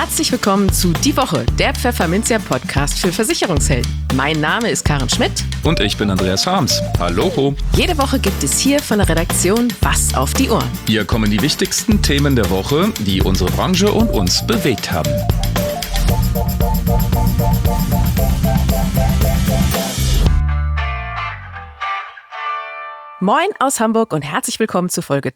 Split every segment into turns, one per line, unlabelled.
Herzlich willkommen zu Die Woche, der Pfefferminzia-Podcast für Versicherungshelden. Mein Name ist Karen Schmidt.
Und ich bin Andreas Harms. Hallo.
Jede Woche gibt es hier von der Redaktion was auf die Ohren.
Hier kommen die wichtigsten Themen der Woche, die unsere Branche und uns bewegt haben.
Moin aus Hamburg und herzlich willkommen zu Folge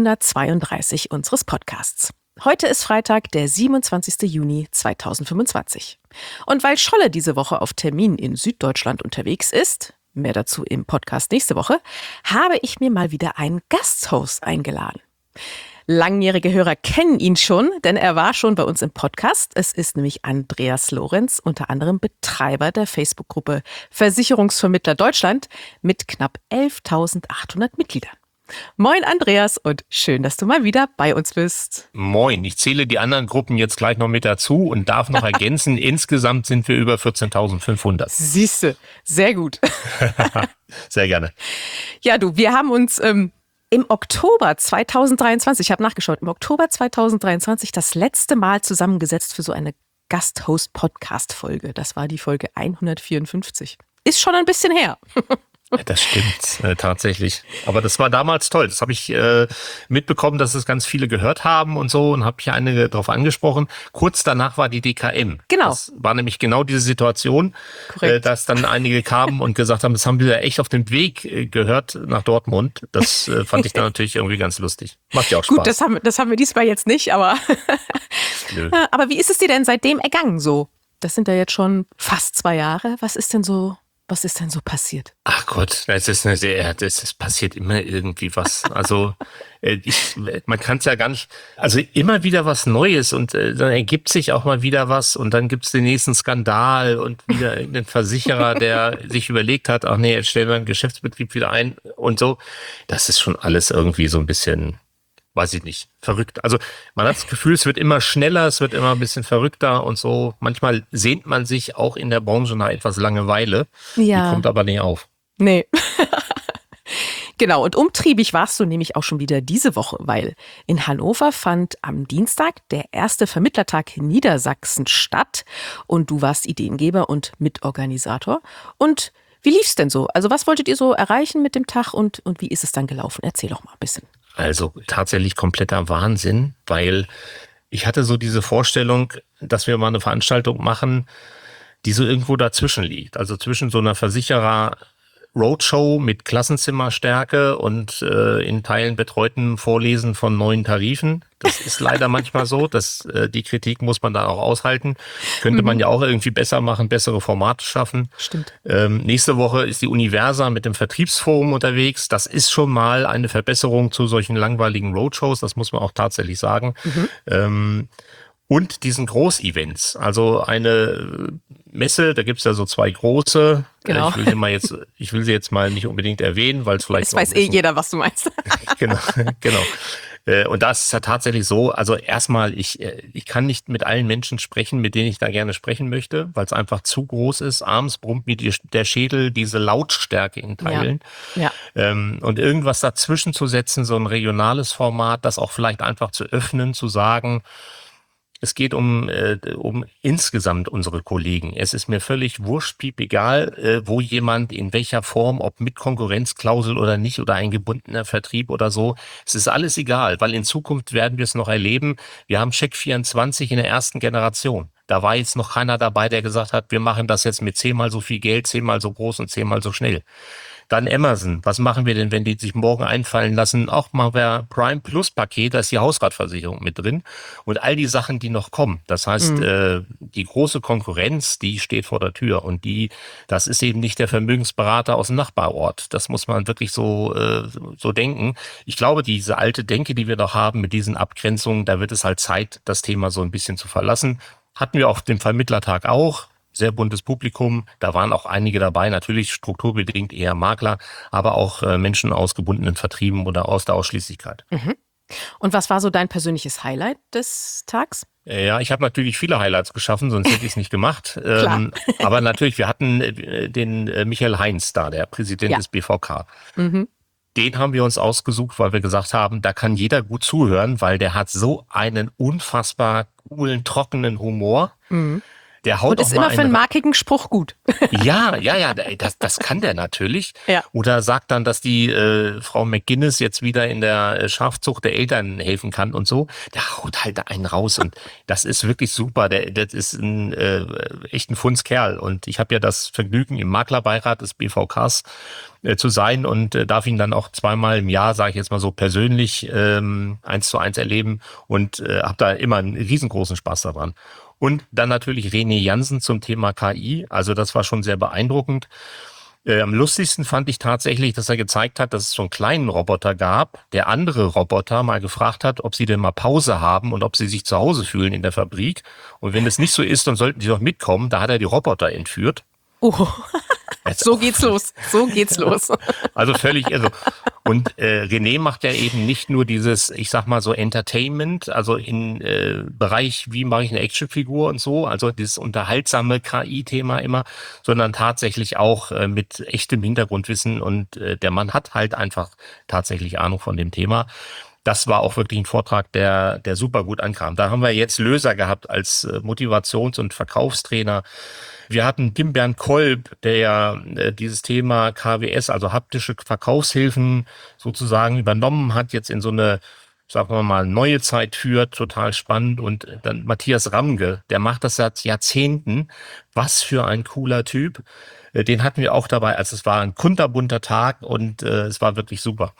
232 unseres Podcasts. Heute ist Freitag, der 27. Juni 2025. Und weil Scholle diese Woche auf Termin in Süddeutschland unterwegs ist, mehr dazu im Podcast nächste Woche, habe ich mir mal wieder einen Gasthost eingeladen. Langjährige Hörer kennen ihn schon, denn er war schon bei uns im Podcast. Es ist nämlich Andreas Lorenz, unter anderem Betreiber der Facebook-Gruppe Versicherungsvermittler Deutschland mit knapp 11.800 Mitgliedern. Moin Andreas und schön, dass du mal wieder bei uns bist.
Moin, ich zähle die anderen Gruppen jetzt gleich noch mit dazu und darf noch ergänzen, insgesamt sind wir über 14.500.
Siehste, sehr gut.
Sehr gerne.
Ja du, wir haben uns im Oktober 2023, ich habe nachgeschaut, im Oktober 2023 das letzte Mal zusammengesetzt für so eine Gasthost-Podcast-Folge. Das war die Folge 154. Ist schon ein bisschen her.
Ja, das stimmt, tatsächlich. Aber das war damals toll. Das habe ich mitbekommen, dass es ganz viele gehört haben und so und habe ich einige darauf angesprochen. Kurz danach war die DKM.
Genau.
Das war nämlich genau diese Situation, dass dann einige kamen und gesagt haben, das haben wir echt auf dem Weg gehört nach Dortmund. Das fand ich dann natürlich irgendwie ganz lustig. Macht ja auch Spaß.
Gut, das haben wir diesmal jetzt nicht, aber aber wie ist es dir denn seitdem ergangen so? Das sind ja jetzt schon fast 2 Jahre. Was ist denn so passiert?
Ach Gott, es passiert immer irgendwie was. Also man kann es ja gar nicht, also immer wieder was Neues und dann ergibt sich auch mal wieder was und dann gibt's den nächsten Skandal und wieder irgendein Versicherer, der sich überlegt hat, ach nee, jetzt stellen wir einen Geschäftsbetrieb wieder ein und so. Das ist schon alles irgendwie so ein bisschen, weiß ich nicht, verrückt. Also man hat das Gefühl, es wird immer schneller, es wird immer ein bisschen verrückter und so. Manchmal sehnt man sich auch in der Branche nach etwas Langeweile.
Ja.
Die kommt aber nicht auf.
Nee. Genau, und umtriebig warst du nämlich auch schon wieder diese Woche, weil in Hannover fand am Dienstag der erste Vermittlertag in Niedersachsen statt und du warst Ideengeber und Mitorganisator. Und wie lief's denn so? Also was wolltet ihr so erreichen mit dem Tag und wie ist es dann gelaufen? Erzähl doch mal ein bisschen.
Also tatsächlich kompletter Wahnsinn, weil ich hatte so diese Vorstellung, dass wir mal eine Veranstaltung machen, die so irgendwo dazwischen liegt. Also zwischen so einer Versicherer-Roadshow mit Klassenzimmerstärke und in Teilen betreuten Vorlesen von neuen Tarifen. Das ist leider manchmal so, dass die Kritik muss man da auch aushalten. Könnte man ja auch irgendwie besser machen, bessere Formate schaffen.
Stimmt.
Nächste Woche ist die Universa mit dem Vertriebsforum unterwegs. Das ist schon mal eine Verbesserung zu solchen langweiligen Roadshows. Das muss man auch tatsächlich sagen. Und diesen Großevents. Also eine Messe, da gibt's ja so 2 große.
Genau.
Ich will sie jetzt mal nicht unbedingt erwähnen, weil es vielleicht.
Es weiß jeder, was du meinst.
Genau. Und das ist ja tatsächlich so, also erstmal, ich kann nicht mit allen Menschen sprechen, mit denen ich da gerne sprechen möchte, weil es einfach zu groß ist. Abends brummt mir der Schädel, diese Lautstärke in Teilen.
Ja.
Und irgendwas dazwischen zu setzen, so ein regionales Format, das auch vielleicht einfach zu öffnen, zu sagen, es geht um insgesamt unsere Kollegen. Es ist mir völlig wurschtpiep egal, wo jemand, in welcher Form, ob mit Konkurrenzklausel oder nicht oder ein gebundener Vertrieb oder so. Es ist alles egal, weil in Zukunft werden wir es noch erleben. Wir haben Check24 in der ersten Generation. Da war jetzt noch keiner dabei, der gesagt hat, wir machen das jetzt mit 10-mal so viel Geld, 10-mal so groß und 10-mal so schnell. Dann Amazon. Was machen wir denn, wenn die sich morgen einfallen lassen? Auch mal wer Prime Plus Paket, da ist die Hausratversicherung mit drin. Und all die Sachen, die noch kommen. Das heißt, die große Konkurrenz, die steht vor der Tür. Und das ist eben nicht der Vermögensberater aus dem Nachbarort. Das muss man wirklich so denken. Ich glaube, diese alte Denke, die wir noch haben mit diesen Abgrenzungen, da wird es halt Zeit, das Thema so ein bisschen zu verlassen. Hatten wir auf dem Vermittlertag auch. Sehr buntes Publikum, da waren auch einige dabei, natürlich strukturbedingt eher Makler, aber auch Menschen aus gebundenen Vertrieben oder aus der Ausschließlichkeit.
Und was war so dein persönliches Highlight des Tags?
Ja, ich habe natürlich viele Highlights geschaffen, sonst hätte ich es nicht gemacht. Aber natürlich, wir hatten den Michael Heinz da, der Präsident des BVK. Den haben wir uns ausgesucht, weil wir gesagt haben, da kann jeder gut zuhören, weil der hat so einen unfassbar coolen, trockenen Humor. Der haut
Und
auch
ist
mal
immer für einen
einen.
markigen Spruch gut.
Ja, das kann der natürlich.
Ja.
Oder sagt dann, dass die Frau McGuinness jetzt wieder in der Schafzucht der Eltern helfen kann und so. Der haut halt einen raus und das ist wirklich super. Das ist echt ein Fundskerl. Und ich habe ja das Vergnügen, im Maklerbeirat des BVKs zu sein und darf ihn dann auch zweimal im Jahr, sage ich jetzt mal so, persönlich 1:1 erleben und habe da immer einen riesengroßen Spaß daran. Und dann natürlich René Jansen zum Thema KI. Also das war schon sehr beeindruckend. Am lustigsten fand ich tatsächlich, dass er gezeigt hat, dass es so einen kleinen Roboter gab, der andere Roboter mal gefragt hat, ob sie denn mal Pause haben und ob sie sich zu Hause fühlen in der Fabrik. Und wenn es nicht so ist, dann sollten die doch mitkommen. Da hat er die Roboter entführt.
Oh. So geht's los. So geht's los.
Also völlig irre. Und René macht ja eben nicht nur dieses, ich sag mal so Entertainment, also in Bereich, wie mache ich eine Actionfigur und so, also dieses unterhaltsame KI-Thema immer, sondern tatsächlich auch mit echtem Hintergrundwissen und der Mann hat halt einfach tatsächlich Ahnung von dem Thema. Das war auch wirklich ein Vortrag, der super gut ankam. Da haben wir jetzt Löser gehabt als Motivations- und Verkaufstrainer. Wir hatten Tim Bernd Kolb, der ja dieses Thema KWS, also haptische Verkaufshilfen sozusagen übernommen hat, jetzt in so eine, sagen wir mal, neue Zeit führt, total spannend. Und dann Matthias Ramge, der macht das seit Jahrzehnten. Was für ein cooler Typ. Den hatten wir auch dabei. Also es war ein kunterbunter Tag und es war wirklich super.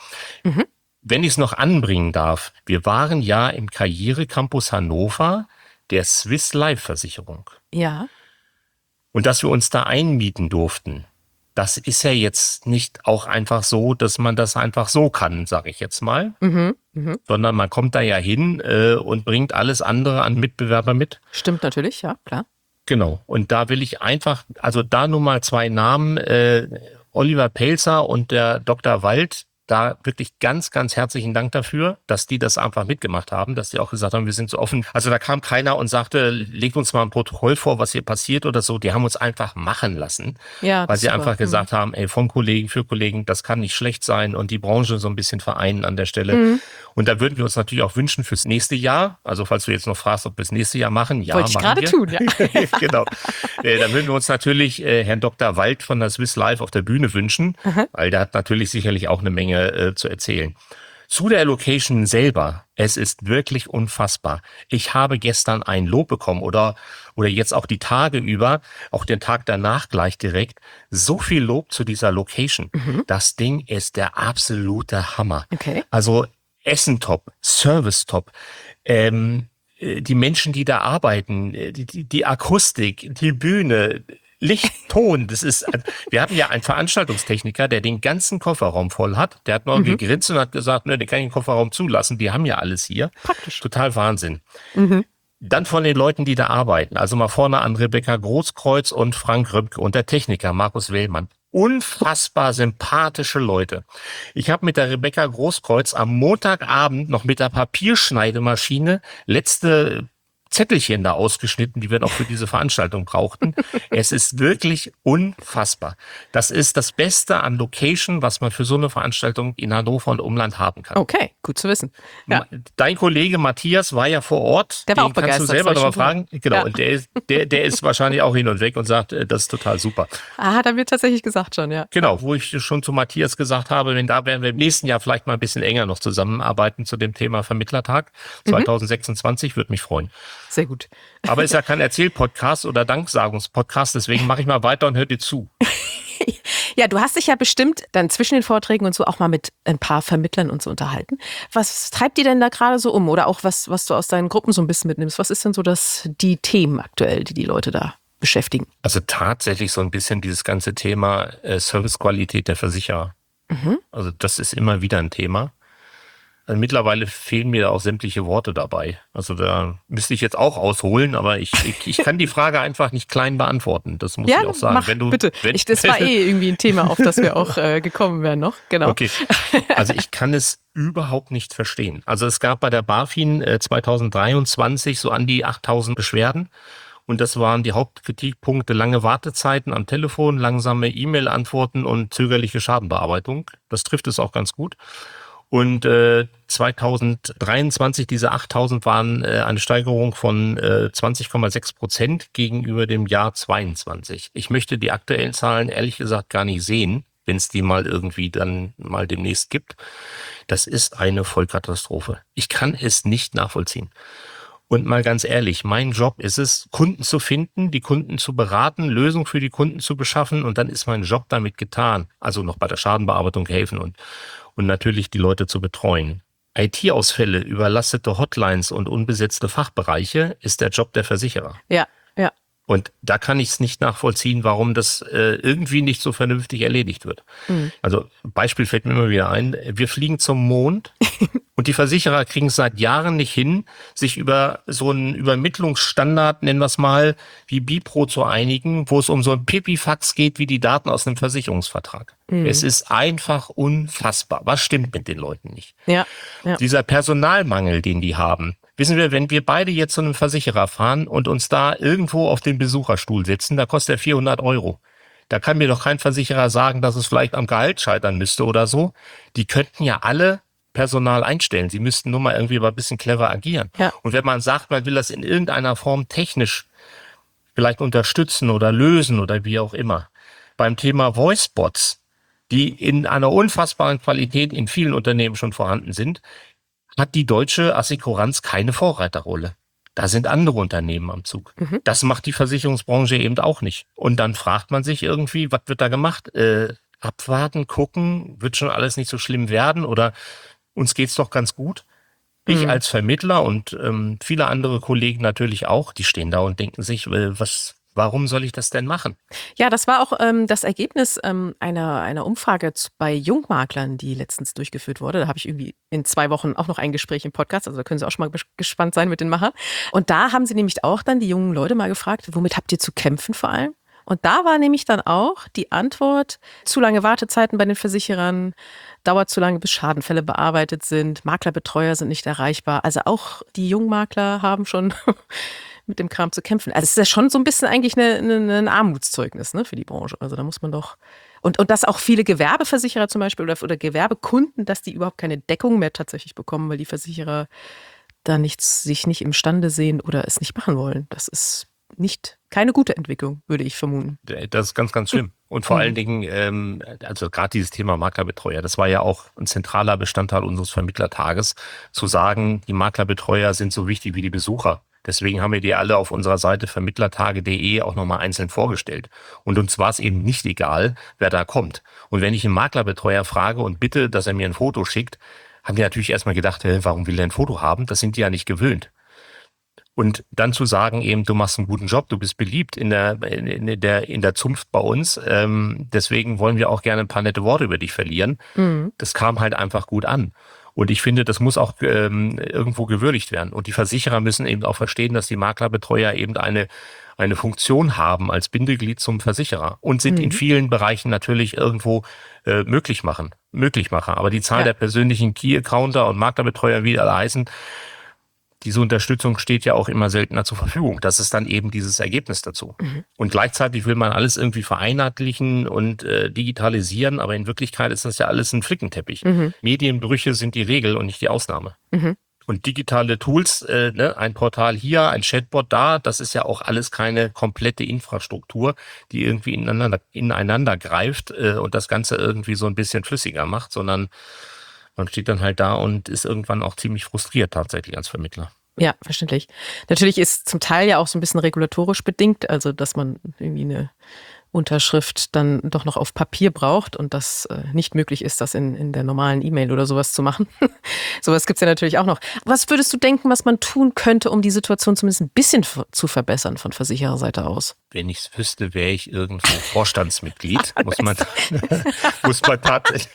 Wenn ich es noch anbringen darf, wir waren ja im Karrierecampus Hannover der Swiss Life Versicherung.
Ja.
Und dass wir uns da einmieten durften, das ist ja jetzt nicht auch einfach so, dass man das einfach so kann, sage ich jetzt mal. Sondern man kommt da ja hin und bringt alles andere an Mitbewerber mit.
Stimmt natürlich, ja, klar.
Genau. Und da will ich einfach, also da nur mal 2 Namen, Oliver Pelzer und der Dr. Wald, da wirklich ganz, ganz herzlichen Dank dafür, dass die das einfach mitgemacht haben, dass die auch gesagt haben, wir sind so offen. Also da kam keiner und sagte, legt uns mal ein Protokoll vor, was hier passiert oder so. Die haben uns einfach machen lassen,
Ja,
weil sie
super.
einfach gesagt haben, ey, von Kollegen für Kollegen, das kann nicht schlecht sein und die Branche so ein bisschen vereinen an der Stelle. Und da würden wir uns natürlich auch wünschen fürs nächste Jahr. Also falls du jetzt noch fragst, ob wir das nächste Jahr machen, ja,
Wollte ich
machen
gerade
wir.
tun, ja.
Genau. Dann würden wir uns natürlich Herrn Dr. Wald von der Swiss Life auf der Bühne wünschen, weil der hat natürlich sicherlich auch eine Menge zu erzählen. Zu der Location selber. Es ist wirklich unfassbar. Ich habe gestern ein Lob bekommen oder jetzt auch die Tage über, auch den Tag danach gleich direkt. So viel Lob zu dieser Location. Das Ding ist der absolute Hammer.
Okay.
Also Essen top, Service top. Die Menschen, die da arbeiten, die Akustik, die Bühne, Licht, Ton, das ist, wir hatten ja einen Veranstaltungstechniker, der den ganzen Kofferraum voll hat. Der hat nur gegrinst und hat gesagt, ne, den kann ich den Kofferraum zulassen, die haben ja alles hier.
Praktisch.
Total Wahnsinn. Dann von den Leuten, die da arbeiten, also mal vorne an Rebecca Großkreuz und Frank Röpke und der Techniker Markus Wellmann. Unfassbar sympathische Leute. Ich habe mit der Rebecca Großkreuz am Montagabend noch mit der Papierschneidemaschine letzte Zettelchen da ausgeschnitten, die wir noch für diese Veranstaltung brauchten. Es ist wirklich unfassbar. Das ist das Beste an Location, was man für so eine Veranstaltung in Hannover und Umland haben kann.
Okay, gut zu wissen. Ja.
Dein Kollege Matthias war ja vor Ort.
Der war
Den
auch begeistert.
kannst du selber
das war
nochmal
schon
fragen. Genau,
Ja.
und der ist wahrscheinlich auch hin und weg und sagt, das ist total super.
Hat er mir tatsächlich gesagt schon, ja.
Genau, wo ich schon zu Matthias gesagt habe, wenn da werden wir im nächsten Jahr vielleicht mal ein bisschen enger noch zusammenarbeiten zu dem Thema Vermittlertag 2026, würde mich freuen.
Sehr gut.
Aber ist ja kein Erzähl-Podcast oder Danksagungspodcast, deswegen mache ich mal weiter und hör dir zu.
Ja, du hast dich ja bestimmt dann zwischen den Vorträgen und so auch mal mit ein paar Vermittlern und so unterhalten. Was treibt die denn da gerade so um? Oder auch was du aus deinen Gruppen so ein bisschen mitnimmst? Was ist denn so die Themen aktuell, die Leute da beschäftigen?
Also tatsächlich so ein bisschen dieses ganze Thema Servicequalität der Versicherer. Also das ist immer wieder ein Thema. Also mittlerweile fehlen mir auch sämtliche Worte dabei. Also da müsste ich jetzt auch ausholen, aber ich kann die Frage einfach nicht klein beantworten. Das muss ich auch sagen.
Mach, bitte. Das war irgendwie ein Thema, auf das wir auch gekommen wären noch. Genau.
Okay. Also ich kann es überhaupt nicht verstehen. Also es gab bei der BaFin 2023 so an die 8.000 Beschwerden. Und das waren die Hauptkritikpunkte: lange Wartezeiten am Telefon, langsame E-Mail-Antworten und zögerliche Schadenbearbeitung. Das trifft es auch ganz gut. Und 2023, diese 8.000 waren eine Steigerung von 20,6% gegenüber dem Jahr 22. Ich möchte die aktuellen Zahlen ehrlich gesagt gar nicht sehen, wenn es die mal irgendwie dann mal demnächst gibt. Das ist eine Vollkatastrophe. Ich kann es nicht nachvollziehen. Und mal ganz ehrlich, mein Job ist es, Kunden zu finden, die Kunden zu beraten, Lösungen für die Kunden zu beschaffen und dann ist mein Job damit getan. Also noch bei der Schadenbearbeitung helfen und natürlich die Leute zu betreuen. IT-Ausfälle, überlastete Hotlines und unbesetzte Fachbereiche ist der Job der Versicherer.
Ja, ja.
Und da kann ich es nicht nachvollziehen, warum das irgendwie nicht so vernünftig erledigt wird.
Mhm.
Also Beispiel fällt mir immer wieder ein, wir fliegen zum Mond und die Versicherer kriegen es seit Jahren nicht hin, sich über so einen Übermittlungsstandard, nennen wir es mal, wie Bipro zu einigen, wo es um so ein Pipifax geht, wie die Daten aus einem Versicherungsvertrag. Mhm. Es ist einfach unfassbar. Was stimmt mit den Leuten nicht?
Ja, ja.
Dieser Personalmangel, den die haben. Wissen wir, wenn wir beide jetzt zu einem Versicherer fahren und uns da irgendwo auf den Besucherstuhl setzen, da kostet er 400 Euro. Da kann mir doch kein Versicherer sagen, dass es vielleicht am Gehalt scheitern müsste oder so. Die könnten ja alle Personal einstellen. Sie müssten nur mal irgendwie ein bisschen clever agieren.
Ja.
Und wenn man sagt, man will das in irgendeiner Form technisch vielleicht unterstützen oder lösen oder wie auch immer. Beim Thema Voicebots, die in einer unfassbaren Qualität in vielen Unternehmen schon vorhanden sind, hat die deutsche Assekuranz keine Vorreiterrolle. Da sind andere Unternehmen am Zug. Mhm. Das macht die Versicherungsbranche eben auch nicht. Und dann fragt man sich irgendwie, was wird da gemacht? Abwarten, gucken, wird schon alles nicht so schlimm werden oder uns geht's doch ganz gut? Ich als Vermittler und viele andere Kollegen natürlich auch, die stehen da und denken sich, warum soll ich das denn machen?
Ja, das war auch das Ergebnis einer Umfrage bei Jungmaklern, die letztens durchgeführt wurde. Da habe ich irgendwie in 2 Wochen auch noch ein Gespräch im Podcast, also da können Sie auch schon mal gespannt sein mit den Machern. Und da haben sie nämlich auch dann die jungen Leute mal gefragt, womit habt ihr zu kämpfen vor allem? Und da war nämlich dann auch die Antwort, zu lange Wartezeiten bei den Versicherern, dauert zu lange, bis Schadenfälle bearbeitet sind, Maklerbetreuer sind nicht erreichbar. Also auch die Jungmakler haben schon mit dem Kram zu kämpfen. Also es ist ja schon so ein bisschen eigentlich ein Armutszeugnis, ne, für die Branche. Also da muss man doch... Und dass auch viele Gewerbeversicherer zum Beispiel oder Gewerbekunden, dass die überhaupt keine Deckung mehr tatsächlich bekommen, weil die Versicherer da sich nicht imstande sehen oder es nicht machen wollen. Das ist keine gute Entwicklung, würde ich vermuten.
Das ist ganz, ganz schlimm. Und vor allen Dingen, also gerade dieses Thema Maklerbetreuer, das war ja auch ein zentraler Bestandteil unseres Vermittlertages, zu sagen, die Maklerbetreuer sind so wichtig wie die Besucher. Deswegen haben wir die alle auf unserer Seite vermittlertage.de auch nochmal einzeln vorgestellt. Und uns war es eben nicht egal, wer da kommt. Und wenn ich einen Maklerbetreuer frage und bitte, dass er mir ein Foto schickt, haben die natürlich erstmal gedacht, warum will der ein Foto haben? Das sind die ja nicht gewöhnt. Und dann zu sagen eben, du machst einen guten Job, du bist beliebt in der Zunft bei uns, deswegen wollen wir auch gerne ein paar nette Worte über dich verlieren. Mhm. Das kam halt einfach gut an. Und ich finde, das muss auch irgendwo gewürdigt werden. Und die Versicherer müssen eben auch verstehen, dass die Maklerbetreuer eben eine Funktion haben als Bindeglied zum Versicherer und sind in vielen Bereichen natürlich irgendwo Möglichmacher. Aber die Zahl der persönlichen Key-Accounter und Maklerbetreuer, wie die alle heißen, diese Unterstützung steht ja auch immer seltener zur Verfügung. Das ist dann eben dieses Ergebnis dazu. Mhm. Und gleichzeitig will man alles irgendwie vereinheitlichen und digitalisieren, aber in Wirklichkeit ist das ja alles ein Flickenteppich. Mhm. Medienbrüche sind die Regel und nicht die Ausnahme. Mhm. Und digitale Tools, ein Portal hier, ein Chatbot da, das ist ja auch alles keine komplette Infrastruktur, die irgendwie ineinander greift und das Ganze irgendwie so ein bisschen flüssiger macht, sondern man steht dann halt da und ist irgendwann auch ziemlich frustriert tatsächlich als Vermittler.
Ja, verständlich. Natürlich ist zum Teil ja auch so ein bisschen regulatorisch bedingt, also dass man irgendwie eine Unterschrift dann doch noch auf Papier braucht und das nicht möglich ist, das in der normalen E-Mail oder sowas zu machen. Sowas gibt's ja natürlich auch noch. Was würdest du denken, was man tun könnte, um die Situation zumindest ein bisschen zu verbessern von Versichererseite aus?
Wenn ich es wüsste, wäre ich irgendwo Vorstandsmitglied. muss man tatsächlich...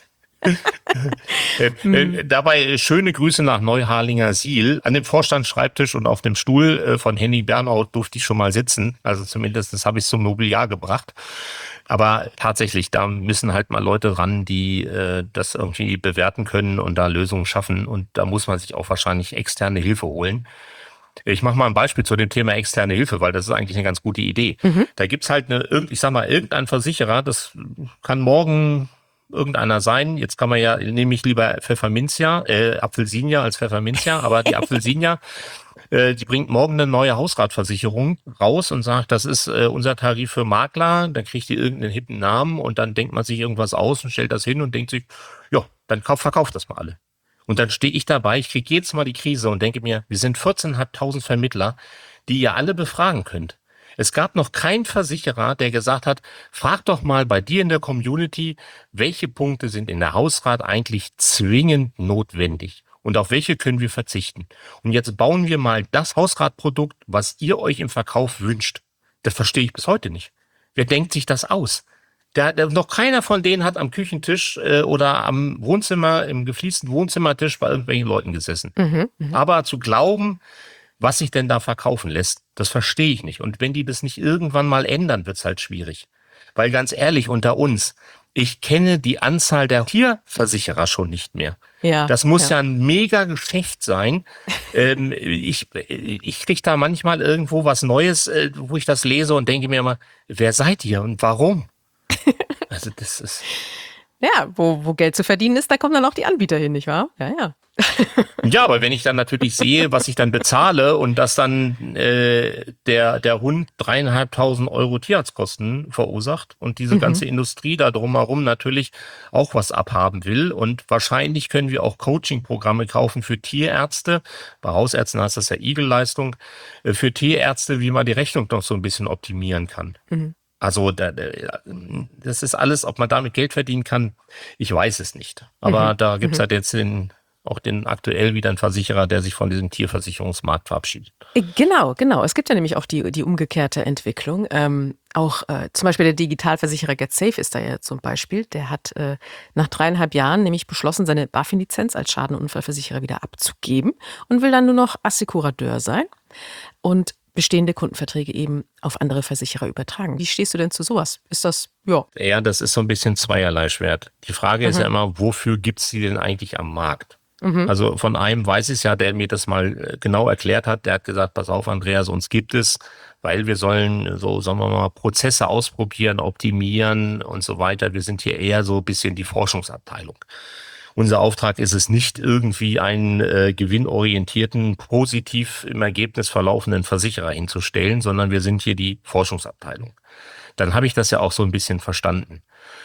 Dabei schöne Grüße nach Neuharlinger Siel. An dem Vorstandsschreibtisch und auf dem Stuhl von Henning Bernau durfte ich schon mal sitzen. Also zumindest habe ich es zum Mobiliar gebracht. Aber tatsächlich, da müssen halt mal Leute ran, die das irgendwie bewerten können und da Lösungen schaffen. Und da muss man sich auch wahrscheinlich externe Hilfe holen. Ich mache mal ein Beispiel zu dem Thema externe Hilfe, weil das ist eigentlich eine ganz gute Idee. Mhm. Da gibt's halt irgendein Versicherer, das kann morgen irgendeiner sein. Jetzt kann man ja, nehme ich lieber Apfelsinia als Pfefferminzia, aber die Apfelsinia, die bringt morgen eine neue Hausratversicherung raus und sagt, das ist unser Tarif für Makler. Dann kriegt die irgendeinen hippen Namen und dann denkt man sich irgendwas aus und stellt das hin und denkt sich, ja, dann verkauft das mal alle. Und dann stehe ich dabei, ich kriege jedes Mal die Krise und denke mir, wir sind 14.500 Vermittler, die ihr alle befragen könnt. Es gab noch keinen Versicherer, der gesagt hat, frag doch mal bei dir in der Community, welche Punkte sind in der Hausrat eigentlich zwingend notwendig und auf welche können wir verzichten. Und jetzt bauen wir mal das Hausratprodukt, was ihr euch im Verkauf wünscht. Das verstehe ich bis heute nicht. Wer denkt sich das aus? Noch keiner von denen hat am Küchentisch oder am Wohnzimmer, im gefliesten Wohnzimmertisch bei irgendwelchen Leuten gesessen. Aber zu glauben, was sich denn da verkaufen lässt, das verstehe ich nicht. Und wenn die das nicht irgendwann mal ändern, wird's halt schwierig. Weil ganz ehrlich, unter uns, ich kenne die Anzahl der Tierversicherer schon nicht mehr.
Ja,
das muss ja ein mega Geschäft sein. Ich kriege da manchmal irgendwo was Neues, wo ich das lese und denke mir immer, wer seid ihr und warum? Also das ist...
Ja, wo Geld zu verdienen ist, da kommen dann auch die Anbieter hin, nicht wahr? Ja, ja.
Ja, aber wenn ich dann natürlich sehe, was ich dann bezahle und dass dann der Hund 3.500 Euro Tierarztkosten verursacht und diese ganze Industrie da drumherum natürlich auch was abhaben will und wahrscheinlich können wir auch Coaching-Programme kaufen für Tierärzte, bei Hausärzten heißt das ja Igelleistung, für Tierärzte, wie man die Rechnung noch so ein bisschen optimieren kann. Also das ist alles, ob man damit Geld verdienen kann, ich weiß es nicht. Aber da gibt's halt jetzt auch den aktuell wieder einen Versicherer, der sich von diesem Tierversicherungsmarkt verabschiedet.
Genau. Es gibt ja nämlich auch die umgekehrte Entwicklung. Auch zum Beispiel der Digitalversicherer GetSafe ist da ja zum Beispiel. Der hat nach 3,5 Jahren nämlich beschlossen, seine BaFin-Lizenz als Schadenunfallversicherer wieder abzugeben und will dann nur noch Assekurateur sein und bestehende Kundenverträge eben auf andere Versicherer übertragen. Wie stehst du denn zu sowas? Ist das, ja?
Ja, das ist so ein bisschen zweierlei Schwert. Die Frage ist ja immer, wofür gibt's die denn eigentlich am Markt? Also von einem weiß ich es ja, der mir das mal genau erklärt hat. Der hat gesagt, pass auf, Andreas, uns gibt es, weil wir sollen so, sagen wir mal, Prozesse ausprobieren, optimieren und so weiter. Wir sind hier eher so ein bisschen die Forschungsabteilung. Unser Auftrag ist es nicht, irgendwie einen gewinnorientierten, positiv im Ergebnis verlaufenden Versicherer hinzustellen, sondern wir sind hier die Forschungsabteilung. Dann habe ich das ja auch so ein bisschen verstanden.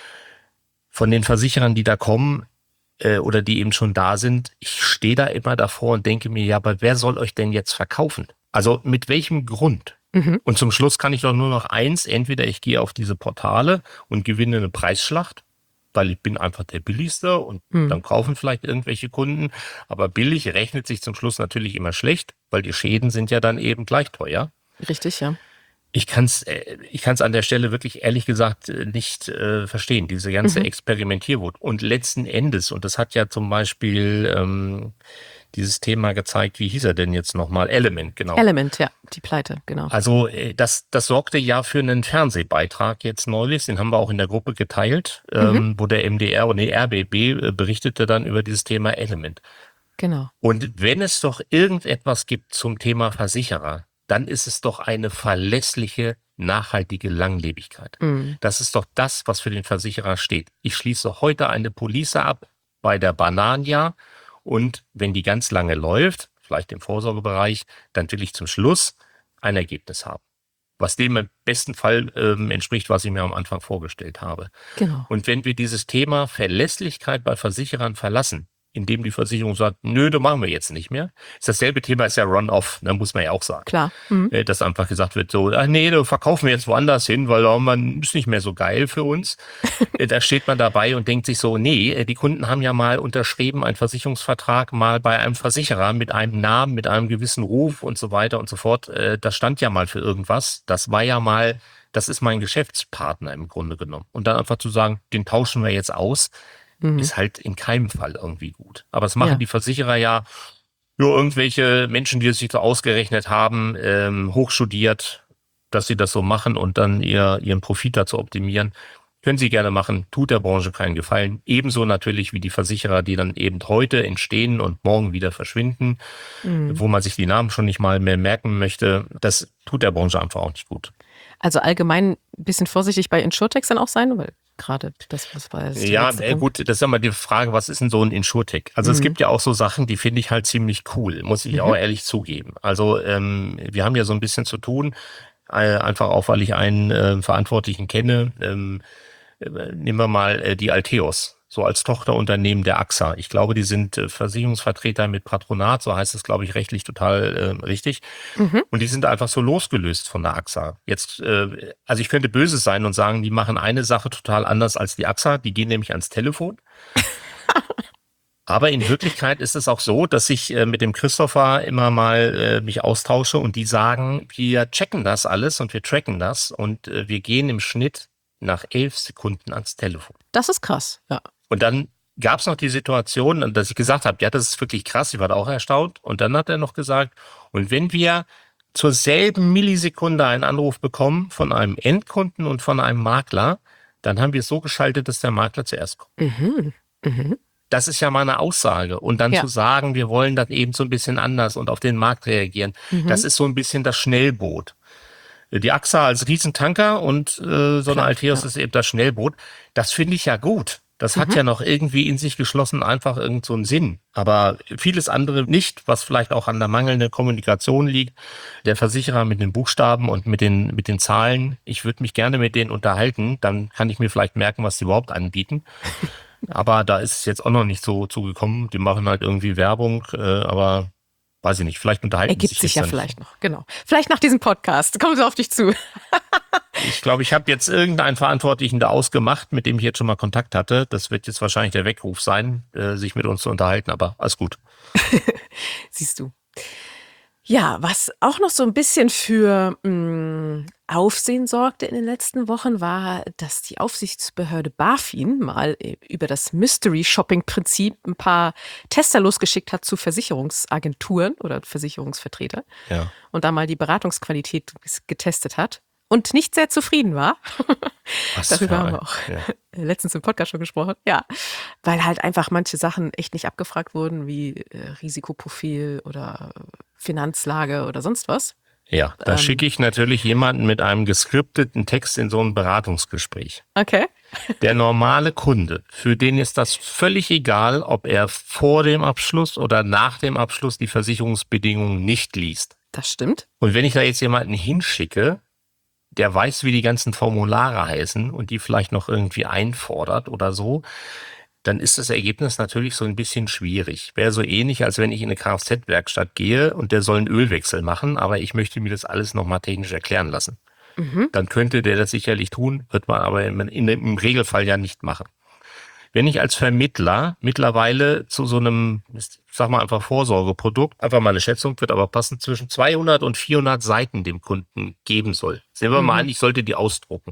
Von den Versicherern, die da kommen, oder die eben schon da sind, ich stehe da immer davor und denke mir, ja, aber wer soll euch denn jetzt verkaufen? Also mit welchem Grund? Und zum Schluss kann ich doch nur noch eins, entweder ich gehe auf diese Portale und gewinne eine Preisschlacht, weil ich bin einfach der Billigste und dann kaufen vielleicht irgendwelche Kunden, aber billig rechnet sich zum Schluss natürlich immer schlecht, weil die Schäden sind ja dann eben gleich teuer.
Richtig, ja.
Ich kann's an der Stelle wirklich ehrlich gesagt nicht verstehen, diese ganze Experimentierwut. Und letzten Endes, und das hat ja zum Beispiel dieses Thema gezeigt, wie hieß er denn jetzt nochmal? Element, genau.
Element, ja, die Pleite, genau.
Also das sorgte ja für einen Fernsehbeitrag jetzt neulich, den haben wir auch in der Gruppe geteilt, wo der MDR und die RBB berichtete dann über dieses Thema Element.
Genau.
Und wenn es doch irgendetwas gibt zum Thema Versicherer, dann ist es doch eine verlässliche, nachhaltige Langlebigkeit. Das ist doch das, was für den Versicherer steht. Ich schließe heute eine Police ab bei der Banania und wenn die ganz lange läuft, vielleicht im Vorsorgebereich, dann will ich zum Schluss ein Ergebnis haben, was dem im besten Fall entspricht, was ich mir am Anfang vorgestellt habe.
Genau.
Und wenn wir dieses Thema Verlässlichkeit bei Versicherern verlassen, indem die Versicherung sagt, nö, das machen wir jetzt nicht mehr. Ist dasselbe Thema, ist ja Run-Off, ne, muss man ja auch sagen.
Klar.
Dass einfach gesagt wird, so, nee, da verkaufen wir jetzt woanders hin, weil man ist nicht mehr so geil für uns. Da steht man dabei und denkt sich so, nee, die Kunden haben ja mal unterschrieben, einen Versicherungsvertrag mal bei einem Versicherer mit einem Namen, mit einem gewissen Ruf und so weiter und so fort. Das stand ja mal für irgendwas. Das war ja mal, das ist mein Geschäftspartner im Grunde genommen. Und dann einfach zu sagen, den tauschen wir jetzt aus, ist halt in keinem Fall irgendwie gut. Aber es machen die Versicherer ja nur irgendwelche Menschen, die es sich so ausgerechnet haben, hochstudiert, dass sie das so machen und dann ihren Profit dazu optimieren. Können sie gerne machen, tut der Branche keinen Gefallen. Ebenso natürlich wie die Versicherer, die dann eben heute entstehen und morgen wieder verschwinden, wo man sich die Namen schon nicht mal mehr merken möchte. Das tut der Branche einfach auch nicht gut.
Also allgemein ein bisschen vorsichtig bei Insurtechs dann auch sein, weil gerade. Das war jetzt der
Ja,
letzte Punkt.
gut, das ist ja mal die Frage, was ist denn so ein Insurtech? Also es gibt ja auch so Sachen, die finde ich halt ziemlich cool, muss ich auch ehrlich zugeben. Also wir haben ja so ein bisschen zu tun, einfach auch, weil ich einen Verantwortlichen kenne. Nehmen wir mal die Alteos, so als Tochterunternehmen der AXA. Ich glaube, die sind Versicherungsvertreter mit Patronat, so heißt es, glaube ich, rechtlich total richtig. Und die sind einfach so losgelöst von der AXA. Jetzt, also ich könnte böse sein und sagen, die machen eine Sache total anders als die AXA. Die gehen nämlich ans Telefon. Aber in Wirklichkeit ist es auch so, dass ich mit dem Christopher immer mal mich austausche und die sagen, wir checken das alles und wir tracken das und wir gehen im Schnitt nach 11 Sekunden ans Telefon.
Das ist krass, ja.
Und dann gab es noch die Situation, dass ich gesagt habe, ja, das ist wirklich krass, ich war da auch erstaunt. Und dann hat er noch gesagt, und wenn wir zur selben Millisekunde einen Anruf bekommen von einem Endkunden und von einem Makler, dann haben wir es so geschaltet, dass der Makler zuerst kommt. Das ist ja mal eine Aussage. Und dann zu sagen, wir wollen das eben so ein bisschen anders und auf den Markt reagieren, das ist so ein bisschen das Schnellboot. Die AXA als Riesentanker und so eine Alteos ist eben das Schnellboot. Das finde ich ja gut. Das hat ja noch irgendwie in sich geschlossen einfach irgend so einen Sinn. Aber vieles andere nicht, was vielleicht auch an der mangelnden Kommunikation liegt. Der Versicherer mit den Buchstaben und mit den Zahlen. Ich würde mich gerne mit denen unterhalten. Dann kann ich mir vielleicht merken, was sie überhaupt anbieten. Aber da ist es jetzt auch noch nicht so zugekommen. Die machen halt irgendwie Werbung, aber weiß ich nicht, vielleicht unterhalten
Ergibt
sich
sich
jetzt
ja
dann.
vielleicht noch, genau. Vielleicht nach diesem Podcast. Kommen sie auf dich zu.
Ich glaube, ich habe jetzt irgendeinen Verantwortlichen da ausgemacht, mit dem ich jetzt schon mal Kontakt hatte. Das wird jetzt wahrscheinlich der Weckruf sein, sich mit uns zu unterhalten, aber alles gut.
Siehst du. Ja, was auch noch so ein bisschen für Aufsehen sorgte in den letzten Wochen, war, dass die Aufsichtsbehörde BaFin mal über das Mystery-Shopping-Prinzip ein paar Tester losgeschickt hat zu Versicherungsagenturen oder Versicherungsvertreter
Ja.
und da mal die Beratungsqualität getestet hat und nicht sehr zufrieden war. Darüber haben wir auch letztens im Podcast schon gesprochen. Ja, weil halt einfach manche Sachen echt nicht abgefragt wurden, wie Risikoprofil oder Finanzlage oder sonst was.
Ja, da schicke ich natürlich jemanden mit einem geskripteten Text in so ein Beratungsgespräch.
Okay.
Der normale Kunde, für den ist das völlig egal, ob er vor dem Abschluss oder nach dem Abschluss die Versicherungsbedingungen nicht liest.
Das stimmt.
Und wenn ich da jetzt jemanden hinschicke, der weiß, wie die ganzen Formulare heißen und die vielleicht noch irgendwie einfordert oder so, dann ist das Ergebnis natürlich so ein bisschen schwierig. Wäre so ähnlich, als wenn ich in eine Kfz-Werkstatt gehe und der soll einen Ölwechsel machen, aber ich möchte mir das alles nochmal technisch erklären lassen. Dann könnte der das sicherlich tun, wird man aber im Regelfall ja nicht machen. Wenn ich als Vermittler mittlerweile zu so einem, ich sag mal einfach Vorsorgeprodukt, einfach mal eine Schätzung, wird aber passen, zwischen 200 und 400 Seiten dem Kunden geben soll. Sehen wir mal an, ich sollte die ausdrucken.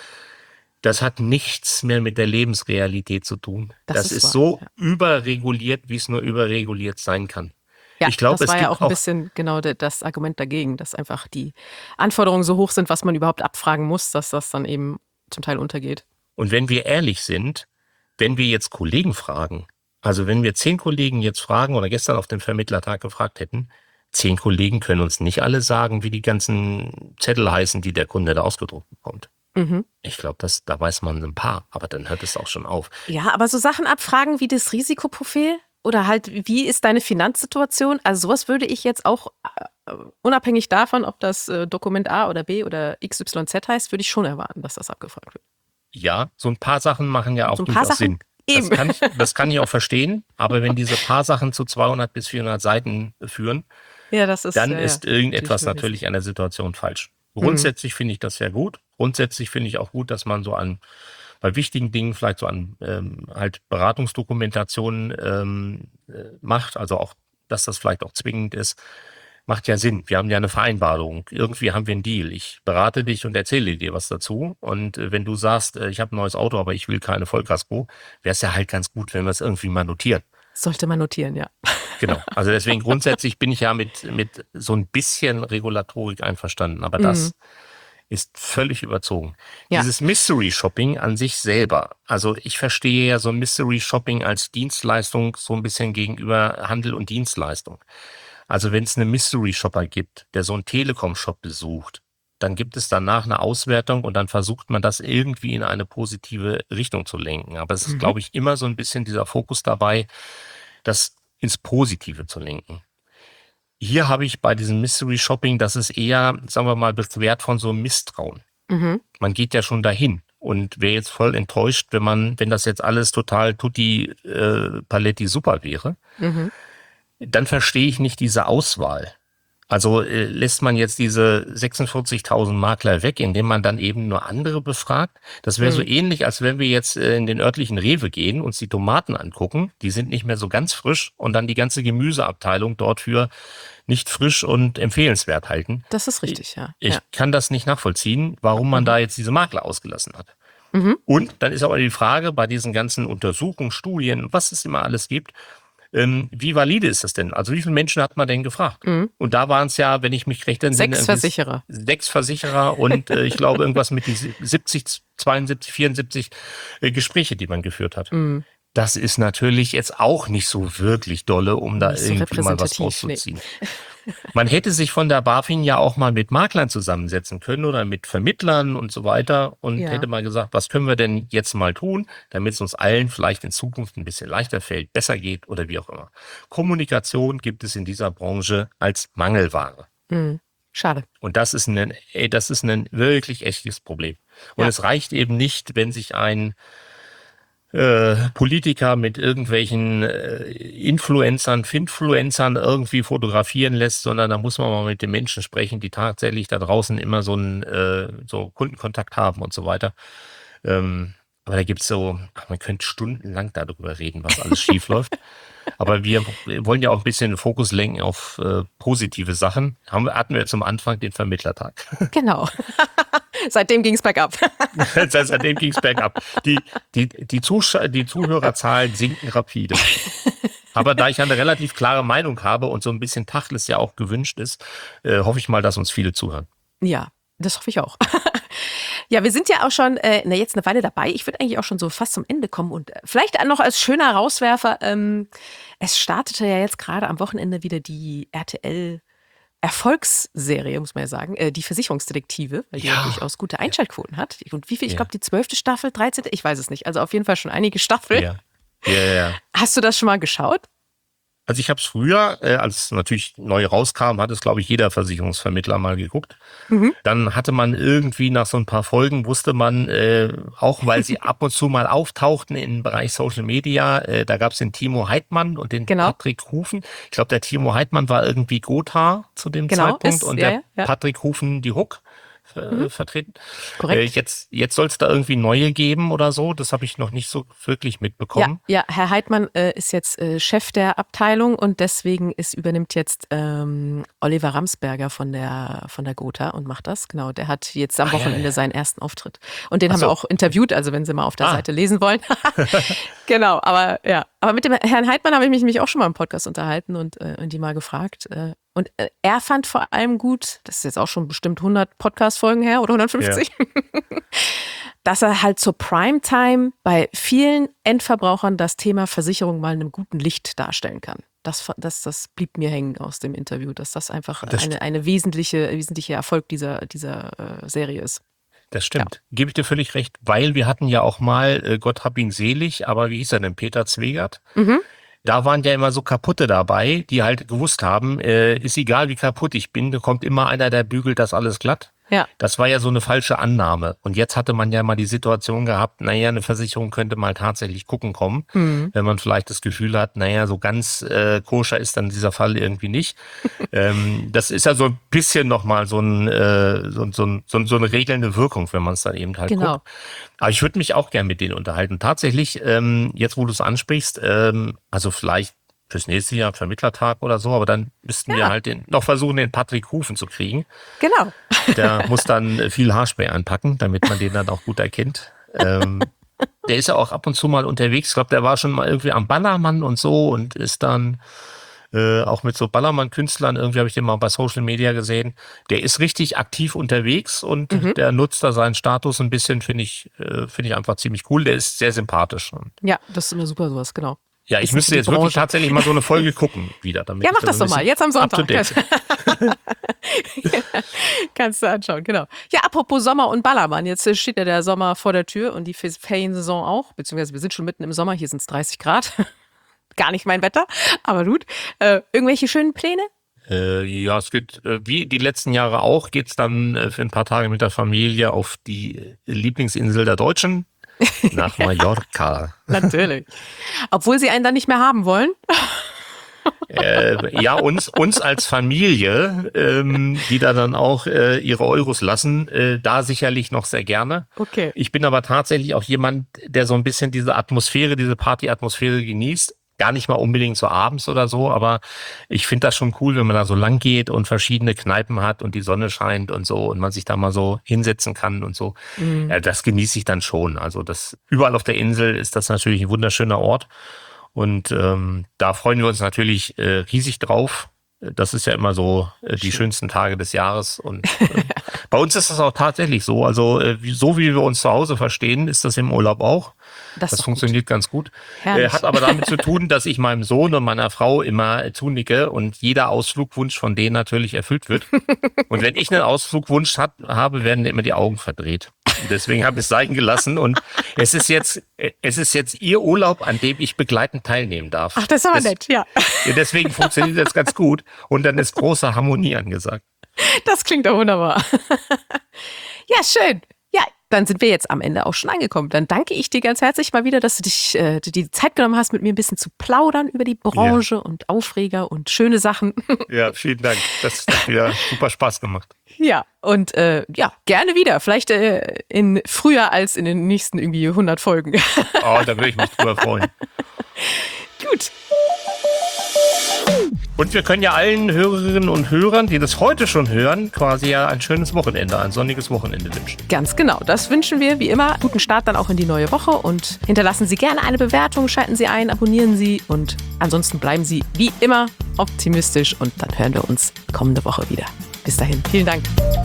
Das hat nichts mehr mit der Lebensrealität zu tun. Das ist
wahr,
so
ja.
überreguliert, wie es nur überreguliert sein kann.
Ja,
Ich glaube,
das
es
war ja
gibt
auch ein bisschen genau das Argument dagegen, dass einfach die Anforderungen so hoch sind, was man überhaupt abfragen muss, dass das dann eben zum Teil untergeht.
Und wenn wir ehrlich sind, wenn wir jetzt Kollegen fragen, also wenn wir 10 Kollegen jetzt fragen oder gestern auf dem Vermittlertag gefragt hätten, 10 Kollegen können uns nicht alle sagen, wie die ganzen Zettel heißen, die der Kunde da ausgedruckt bekommt. Ich glaube, da weiß man ein paar, aber dann hört es auch schon auf.
Ja, aber so Sachen abfragen wie das Risikoprofil oder halt, wie ist deine Finanzsituation? Also sowas würde ich jetzt auch, unabhängig davon, ob das Dokument A oder B oder XYZ heißt, würde ich schon erwarten, dass das abgefragt wird.
Ja, so ein paar Sachen machen ja auch
So ein paar
durchaus
Sachen?
Sinn.
Eben.
Das kann ich auch verstehen, aber wenn diese paar Sachen zu 200 bis 400 Seiten führen,
Ja, das ist.
dann ist irgendetwas
natürlich
natürlich an der Situation falsch. Grundsätzlich finde ich das ja gut. Grundsätzlich finde ich auch gut, dass man so bei wichtigen Dingen vielleicht so an halt Beratungsdokumentationen macht, also auch, dass das vielleicht auch zwingend ist, macht ja Sinn. Wir haben ja eine Vereinbarung. Irgendwie haben wir einen Deal. Ich berate dich und erzähle dir was dazu. Und wenn du sagst, ich habe ein neues Auto, aber ich will keine Vollkasko, wäre es ja halt ganz gut, wenn wir es irgendwie mal notieren.
Sollte man notieren, ja.
Genau. Also deswegen grundsätzlich bin ich ja mit so ein bisschen Regulatorik einverstanden. Aber das ist völlig überzogen.
Ja.
Dieses Mystery Shopping an sich selber. Also ich verstehe ja so Mystery Shopping als Dienstleistung so ein bisschen gegenüber Handel und Dienstleistung. Also wenn es einen Mystery Shopper gibt, der so einen Telekom-Shop besucht, dann gibt es danach eine Auswertung und dann versucht man das irgendwie in eine positive Richtung zu lenken. Aber es ist, glaube ich, immer so ein bisschen dieser Fokus dabei, das ins Positive zu lenken. Hier habe ich bei diesem Mystery Shopping, das ist eher, sagen wir mal, beschwert von so einem Misstrauen. Man geht ja schon dahin und wäre jetzt voll enttäuscht, wenn das jetzt alles total tutti paletti super wäre. Dann verstehe ich nicht diese Auswahl. Also lässt man jetzt diese 46.000 Makler weg, indem man dann eben nur andere befragt. Das wäre so ähnlich, als wenn wir jetzt in den örtlichen Rewe gehen, uns die Tomaten angucken. Die sind nicht mehr so ganz frisch und dann die ganze Gemüseabteilung dort für nicht frisch und empfehlenswert halten.
Das ist richtig, ja.
Ich kann das nicht nachvollziehen, warum man da jetzt diese Makler ausgelassen hat. Und dann ist aber die Frage bei diesen ganzen Untersuchungen, Studien, was es immer alles gibt, wie valide ist das denn? Also wie viele Menschen hat man denn gefragt? Und da waren es ja, wenn ich mich recht entsinne,
6 Versicherer.
6 Versicherer und ich glaube irgendwas mit die 70, 72, 74 Gespräche, die man geführt hat. Das ist natürlich jetzt auch nicht so wirklich dolle, um da
Nicht so
irgendwie mal was
repräsentativ,
rauszuziehen. Man hätte sich von der BaFin ja auch mal mit Maklern zusammensetzen können oder mit Vermittlern und so weiter und hätte mal gesagt, was können wir denn jetzt mal tun, damit es uns allen vielleicht in Zukunft ein bisschen leichter fällt, besser geht oder wie auch immer. Kommunikation gibt es in dieser Branche als Mangelware.
Schade.
Und das ist ein wirklich echtes Problem. Und es reicht eben nicht, wenn sich ein Politiker mit irgendwelchen Influencern, Finfluencern irgendwie fotografieren lässt, sondern da muss man mal mit den Menschen sprechen, die tatsächlich da draußen immer so einen so Kundenkontakt haben und so weiter. Aber da gibt's man könnte stundenlang darüber reden, was alles schief läuft. Aber wir wollen ja auch ein bisschen den Fokus lenken auf positive Sachen. Hatten wir zum Anfang den Vermittlertag.
Genau. Seitdem ging es bergab.
Seitdem ging es bergab. Die Zuhörerzahlen sinken rapide. Aber da ich eine relativ klare Meinung habe und so ein bisschen Tacheles ja auch gewünscht ist, hoffe ich mal, dass uns viele zuhören.
Ja, das hoffe ich auch. Ja, wir sind ja auch schon jetzt eine Weile dabei. Ich würde eigentlich auch schon so fast zum Ende kommen und vielleicht noch als schöner Rauswerfer, es startete ja jetzt gerade am Wochenende wieder die RTL Erfolgsserie, muss man ja sagen, die Versicherungsdetektive, weil die ja durchaus gute Einschaltquoten hat. Und wie viel? Ich glaube, die 12. Staffel, 13. Ich weiß es nicht. Also auf jeden Fall schon einige Staffeln.
Ja.
Hast du das schon mal geschaut?
Also ich habe es früher, als es natürlich neu rauskam, hat es, glaube ich, jeder Versicherungsvermittler mal geguckt. Dann hatte man irgendwie nach so ein paar Folgen, wusste man, auch weil sie ab und zu mal auftauchten im Bereich Social Media, da gab es den Timo Heidmann und den Patrick Hufen. Ich glaube, der Timo Heidmann war irgendwie Gotha zu dem Zeitpunkt und der Patrick Hufen die Hook vertreten.
Korrekt.
Jetzt soll es da irgendwie neue geben oder so. Das habe ich noch nicht so wirklich mitbekommen.
Ja, Herr Heidmann ist jetzt Chef der Abteilung und deswegen übernimmt jetzt Oliver Ramsberger von der Gotha und macht das. Genau, der hat jetzt am Wochenende seinen ersten Auftritt. Und den haben wir auch interviewt, also wenn Sie mal auf der Seite lesen wollen. Genau, aber mit dem Herrn Heidmann habe ich mich auch schon mal im Podcast unterhalten und die mal gefragt. Und er fand vor allem gut, das ist jetzt auch schon bestimmt 100 Podcast-Folgen her oder 150, dass er halt zur Primetime bei vielen Endverbrauchern das Thema Versicherung mal in einem guten Licht darstellen kann. Das blieb mir hängen aus dem Interview, dass das einfach eine wesentliche Erfolg dieser Serie ist.
Das stimmt. Gebe ich dir völlig recht, weil wir hatten ja auch mal, Gott hab ihn selig, aber wie hieß er denn, Peter Zwegert? Da waren ja immer so Kaputte dabei, die halt gewusst haben, ist egal wie kaputt ich bin, da kommt immer einer, der bügelt das alles glatt.
Ja.
Das war ja so eine falsche Annahme. Und jetzt hatte man ja mal die Situation gehabt, eine Versicherung könnte mal tatsächlich gucken kommen, wenn man vielleicht das Gefühl hat, so ganz koscher ist dann dieser Fall irgendwie nicht. Das ist ja so ein bisschen nochmal so eine regelnde Wirkung, wenn man es dann eben halt guckt. Aber ich würde mich auch gern mit denen unterhalten. Tatsächlich, jetzt wo du es ansprichst, also vielleicht fürs nächste Jahr Vermittlertag oder so, aber dann müssten wir halt noch versuchen, den Patrick Hufen zu kriegen.
Genau.
Der muss dann viel Haarspray anpacken, damit man den dann auch gut erkennt. Der ist ja auch ab und zu mal unterwegs. Ich glaube, der war schon mal irgendwie am Ballermann und so und ist dann auch mit so Ballermann-Künstlern, irgendwie habe ich den mal bei Social Media gesehen. Der ist richtig aktiv unterwegs und der nutzt da seinen Status ein bisschen, finde ich einfach ziemlich cool. Der ist sehr sympathisch.
Ja, das ist immer super sowas, genau.
Ja, ich müsste jetzt wirklich tatsächlich mal so eine Folge gucken wieder. Damit
mach das doch mal, jetzt am Sonntag. Kannst du anschauen, genau. Ja, apropos Sommer und Ballermann. Jetzt steht ja der Sommer vor der Tür und die Feriensaison auch. Beziehungsweise wir sind schon mitten im Sommer. Hier sind es 30 Grad. Gar nicht mein Wetter, aber gut. Irgendwelche schönen Pläne?
Ja, es geht, wie die letzten Jahre auch, geht's dann für ein paar Tage mit der Familie auf die Lieblingsinsel der Deutschen, nach Mallorca.
Natürlich. Obwohl sie einen dann nicht mehr haben wollen.
Ja, uns als Familie, die da dann auch ihre Euros lassen, da sicherlich noch sehr gerne.
Okay.
Ich bin aber tatsächlich auch jemand, der so ein bisschen diese Atmosphäre, diese Party-Atmosphäre genießt. Gar nicht mal unbedingt so abends oder so, aber ich finde das schon cool, wenn man da so lang geht und verschiedene Kneipen hat und die Sonne scheint und so und man sich da mal so hinsetzen kann und so. Mhm. Ja, das genieße ich dann schon. Also das überall auf der Insel ist das natürlich ein wunderschöner Ort. Und da freuen wir uns natürlich riesig drauf. Das ist ja immer so die schönsten Tage des Jahres. Und bei uns ist das auch tatsächlich so. Also so wie wir uns zu Hause verstehen, ist das im Urlaub auch. Das funktioniert ganz gut. Hat aber damit zu tun, dass ich meinem Sohn und meiner Frau immer zunicke und jeder Ausflugwunsch von denen natürlich erfüllt wird. Und wenn ich einen Ausflugwunsch habe, werden immer die Augen verdreht. Und deswegen habe ich es sein gelassen und es ist jetzt ihr Urlaub, an dem ich begleitend teilnehmen darf.
Ach, das ist aber nett, ja.
Deswegen funktioniert das ganz gut und dann ist große Harmonie angesagt.
Das klingt doch wunderbar. Ja, schön. Ja, dann sind wir jetzt am Ende auch schon angekommen. Dann danke ich dir ganz herzlich mal wieder, dass du dich die Zeit genommen hast, mit mir ein bisschen zu plaudern über die Branche und Aufreger und schöne Sachen.
Ja, vielen Dank. Das hat wieder super Spaß gemacht.
Ja, und gerne wieder. Vielleicht in früher als in den nächsten irgendwie 100 Folgen.
Oh, da würde ich mich drüber freuen.
Gut.
Und wir können ja allen Hörerinnen und Hörern, die das heute schon hören, quasi ja ein schönes Wochenende, ein sonniges Wochenende wünschen.
Ganz genau, das wünschen wir wie immer. Guten Start dann auch in die neue Woche und hinterlassen Sie gerne eine Bewertung, schalten Sie ein, abonnieren Sie und ansonsten bleiben Sie wie immer optimistisch und dann hören wir uns kommende Woche wieder. Bis dahin, vielen Dank.